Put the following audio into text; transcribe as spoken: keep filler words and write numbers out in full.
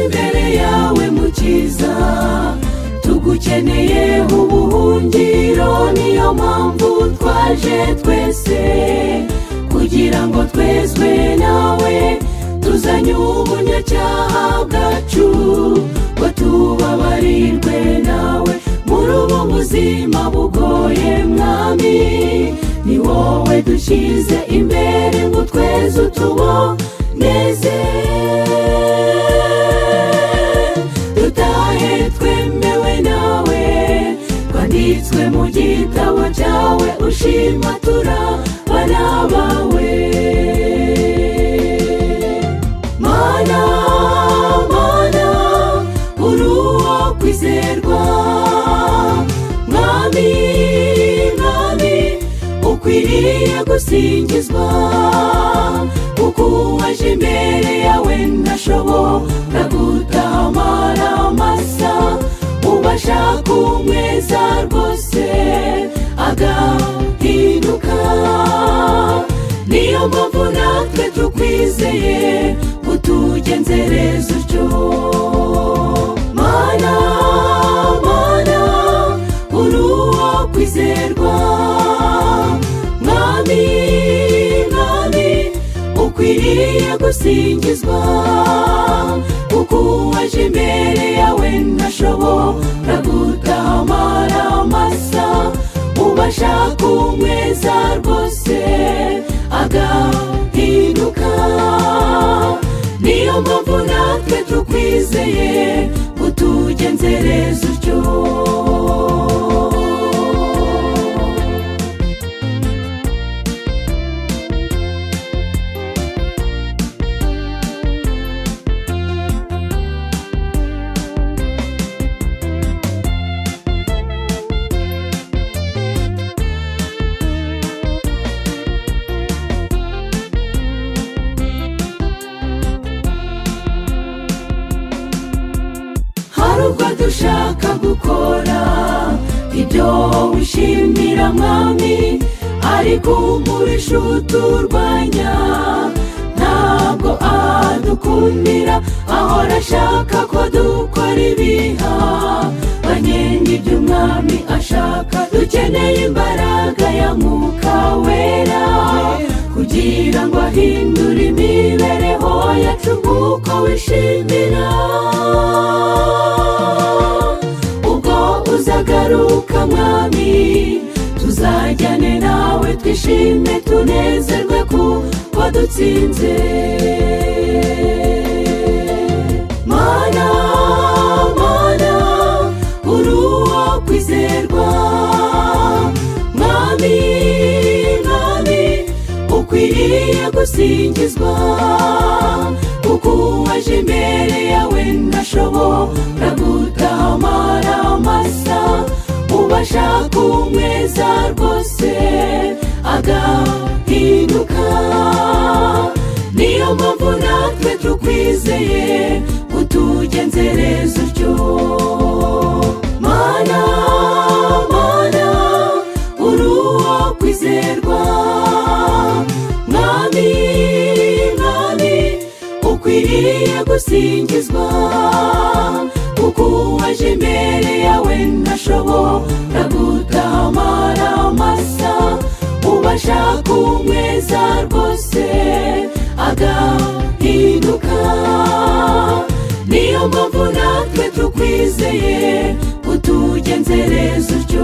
imbere yawe mukiza, tugukeneye ubuhungiro, niyo mpamvu twaje twese kugira ngo twezwe nawe, tuzanye ubunyacyaha bwacu ngo tubabarirwe nawe. Muri ubu buzima bugoye mwami, ni wowe dushyize imbere ngo tweze utuboneze, dutahe twemewe nawe, twanditswe mu gitabo cyawe, ushima turabana bawe. Mana, Mana, uri uwo kwizerwa, mwami, mwami, ukwiriye gusingizwa, kuko waje imbere yawe ntashobora gutamara amasa, ubasha kumweza rwose agahinduka, niyo mpamvu natwe tukwizeye utugenzereza utyo. Mana, Mana, uri uwo kwizerwa, mwami, mwami, ukwiriye gusingizwa, kuko waje imbere yawe ntashobora gutamara amasa, ubasha kumweza rwose agahinduka, niyo mpamvu natwe tukwizeye utugenzereza utyo. Dushaka gukora ibyo wishimira mwami, ariko umurisha uturwanya ntabwo adukundira, ahora ashaka ko dukora ibiha banyenga ibyo umwami ashaka. Dukeneye imbaraga ya Mwuka Wera kugira ngo ahindure imibereho yacu nk'uko wishimira. Uzagaruka mwami, tuzajyane nawe twishime tunezerwe kuko dutsinze. Mana, Mana, uri uwo kwizerwa, mwami, mwami, ukwiriye gusingizwa, kuko waje imbere yawe ntashobora gutamara amasa, ubasha kumweza rwose agahinduka, niyo mpamvu natwe tukwizeye utugenzereza utyo. Mana, Mana, uri uwo kwizerwa, mwami, mwami, ukwiriye gusingizwa, kuko waje imbere yawe ntashobora gutamara amasa, ubasha kumweza rwose agahinduka, niyo mpamvu natwe tukwizeye utugenzereza utyo.